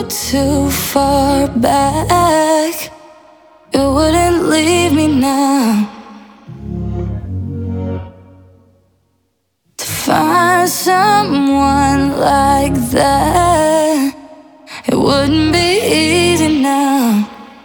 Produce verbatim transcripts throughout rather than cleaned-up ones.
too far back, you wouldn't leave me now. To find someone like that, it wouldn't be easy now.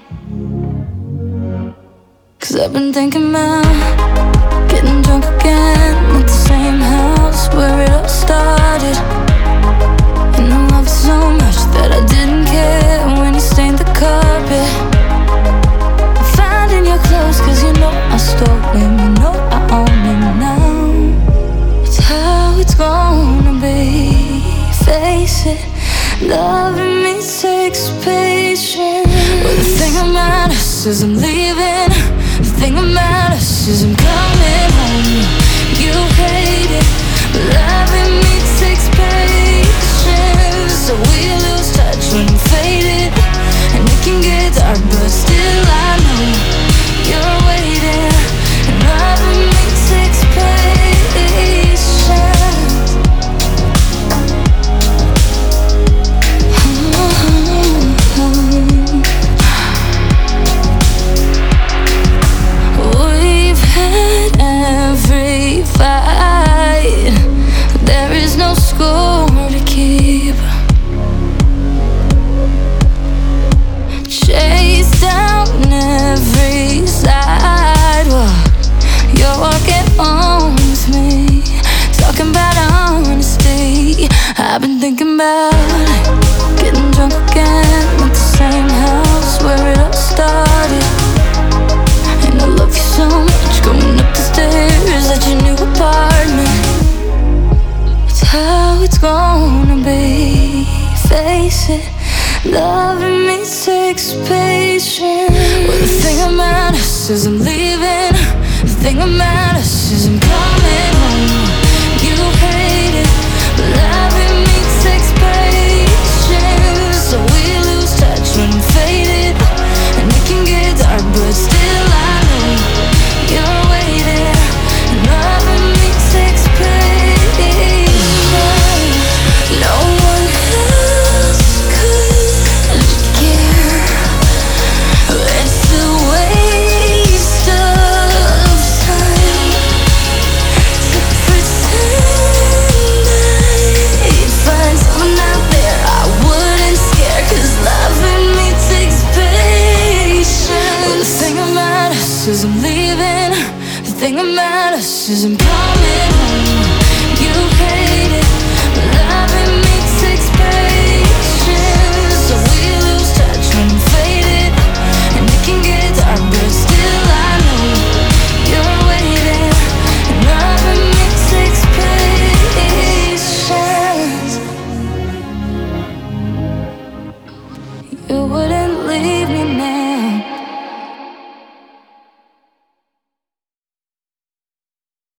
'Cause I've been thinking about getting drunk again at the same house where it all started. And I love you so much that I didn't care when you stained the carpet. Finding your clothes 'cause you know I stole them, you know I own them now. It's how it's gonna be, face it. Loving me takes patience. Well, the thing that matters is I'm leaving. The thing that matters is I'm coming home. You hate it, but loving me takes patience. So we lose touch when I'm faded, and it can get dark, but still I know you're waiting. And loving me takes patience. We've had every fight, there is no score to keep. Chase down every sidewalk, you're walking on with me, talking about honesty. I've been thinking about getting drunk again at the same house where it all started. And I love you so much, going up the stairs at your new apartment. It's how it's gonna be, face it. Loving me takes patience. Well, the thing that matters is I'm leaving. The thing that matters is I'm coming home. You hate it, but loving me takes patience. So we lose touch when I'm faded, and it can get dark, but still I know you're waiting. And loving me takes patience. No one else could care. It's a waste of time to pretend I'd find someone out there I wouldn't scare. 'Cause loving me takes patience. Well, the thing that matters is I'm leaving. The thing that matters is I'm coming home.